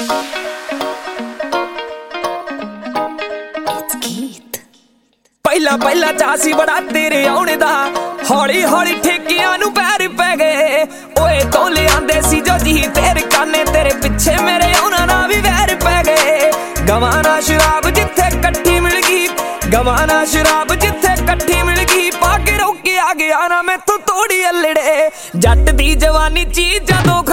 ਪਹਿਲਾਂ ਪਹਿਲਾਂ ਚਾਅ ਸੀ ਬੜਾ ਤੇਰੇ ਆਉਣੇ ਦਾ, ਹੌਲੀ ਹੌਲੀ ਠੇਕਿਆਂ ਨੂੰ ਪੈਰ ਪੈ ਗਏ। ਓਏ ਤੋਂ ਲਿਆਂਦੇ ਸੀ ਜੋ ਜੀ ਤੇਰੇ ਕਾਨੇ, ਤੇਰੇ ਪਿੱਛੇ ਮੇਰੇ ਉਹਨਾਂ ਨਾਲ ਵੀ ਵੈਰ ਪੈ ਗਏ। ਗਵਾਨਾ ਸ਼ਰਾਬ ਜਿੱਥੇ ਇਕੱਠੀ ਮਿਲ ਗਈ, ਗਵਾਨਾ ਸ਼ਰਾਬ ਜਿੱਥੇ ਇਕੱਠੀ ਮਿਲ ਗਈ, ਪਾ ਕੇ ਰੋਕਿਆ ਗਿਆ ਨਾ ਮੈਥੋਂ ਤੋੜੀ ਅਲੜੇ। ਜੱਟ ਦੀ ਜਵਾਨੀ ਚੀਜ਼ ਜਦੋਂ